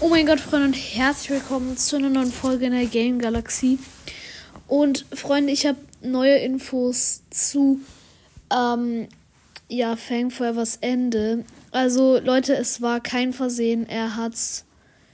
Oh mein Gott, Freunde, und herzlich willkommen zu einer neuen Folge in der Game Galaxie. Und Freunde, ich habe neue Infos zu Fang Forever's Ende. Also Leute, es war kein Versehen. Er hat's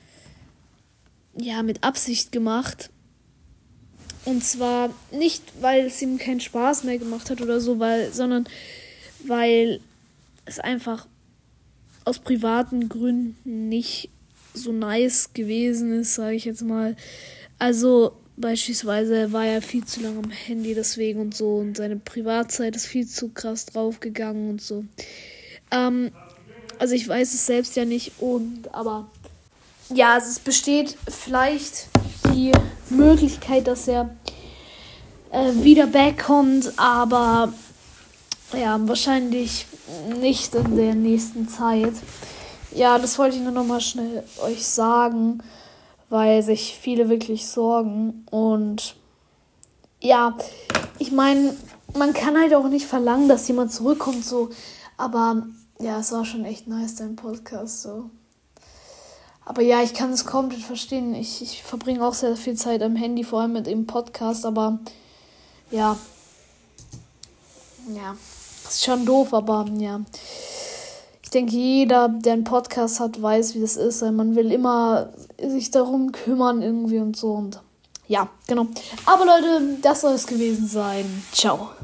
mit Absicht gemacht. Und zwar nicht, weil es ihm keinen Spaß mehr gemacht hat oder so, sondern weil es einfach aus privaten Gründen nicht so nice gewesen ist, sage ich jetzt mal. Also beispielsweise war er viel zu lange am Handy deswegen und so, und seine Privatzeit ist viel zu krass draufgegangen und so. Also ich weiß es selbst ja nicht, aber ja, also es besteht vielleicht die Möglichkeit, dass er wieder backkommt, aber ja, wahrscheinlich nicht in der nächsten Zeit. Ja, das wollte ich nur noch mal schnell euch sagen, weil sich viele wirklich sorgen. Und ja, ich meine, man kann halt auch nicht verlangen, dass jemand zurückkommt, so. Aber ja, es war schon echt nice, dein Podcast, so. Aber ja, ich kann es komplett verstehen. Ich verbringe auch sehr viel Zeit am Handy, vor allem mit dem Podcast, aber ja, ist schon doof, aber ja. Ich denke, jeder, der einen Podcast hat, weiß, wie das ist. Man will immer sich darum kümmern irgendwie und so. Und ja, genau. Aber Leute, das soll es gewesen sein. Ciao.